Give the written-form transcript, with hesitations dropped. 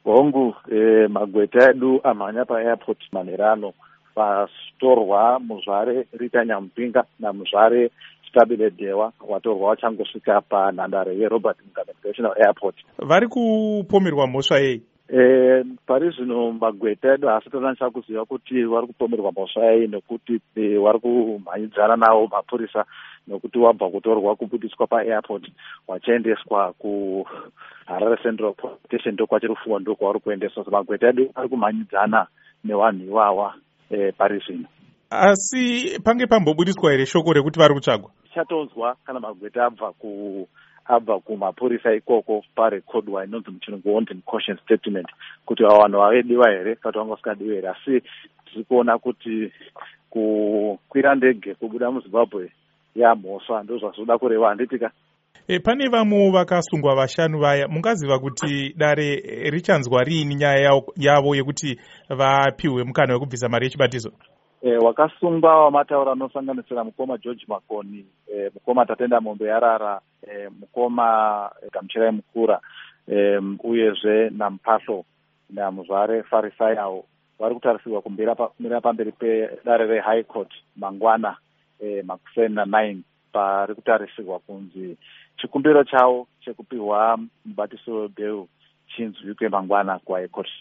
hongu magweta edu amhanya paairport manherano pastorwa muzvare Rita Nyamupinga namuzvare Stabile Dewa watorwa wachangosvika panhandare yeRobert Mugabe International Airport. Vari kupomerwa mhosva yei? Pari zvino magweta edu haasi kunyanya kuziva kuti vari kupomerwa mhosva yei nekuti vari kumhanyidzana nawo mapurisa nokuti wabva kutorwa kubudiswa paairport wachiendeswa kuHarare Central Police Station ndokwachiri kufunga ndokwavari kuendeswa. So magweta edu ari kumhanyidzana nevanhu iwawa pari zvino. Asi pange pambobudiswa here shoko rekuti vari kutsvagwa? Chatonzwa kana magweta abva kumapurisa ikoko parekodwa inonzi muchirungu wanted caution statement kuti vanhu vavediwa here kana vangasingadiwe here, asi tiri kuona kuti kukwira ndege kubuda muZimbabwe yamhosva ndozvazvoda kureva handitika. Pane vamwe vakasungwa vashanu vaya, mungaziva kuti dare richanzwa riini nyaya yavo yekuti vapiwe mukana wekubvisa mari yechibatizo? Wakasungwa wamataura anosanganisira mukoma George Makoni, mukoma Tatenda Mombe Yarara, mukoma Gamuchirai Mukura, uyezve naMupahlo namuzvare Farisayawo vari kutarisirwa kumira pamberi pedare reHigh Court mangwana makuseni na9 pari kutarisirwa kunzi chikumbiro chavo chekupiwa mubatiso webheu chinzwikwe mangwana kuHigh Court.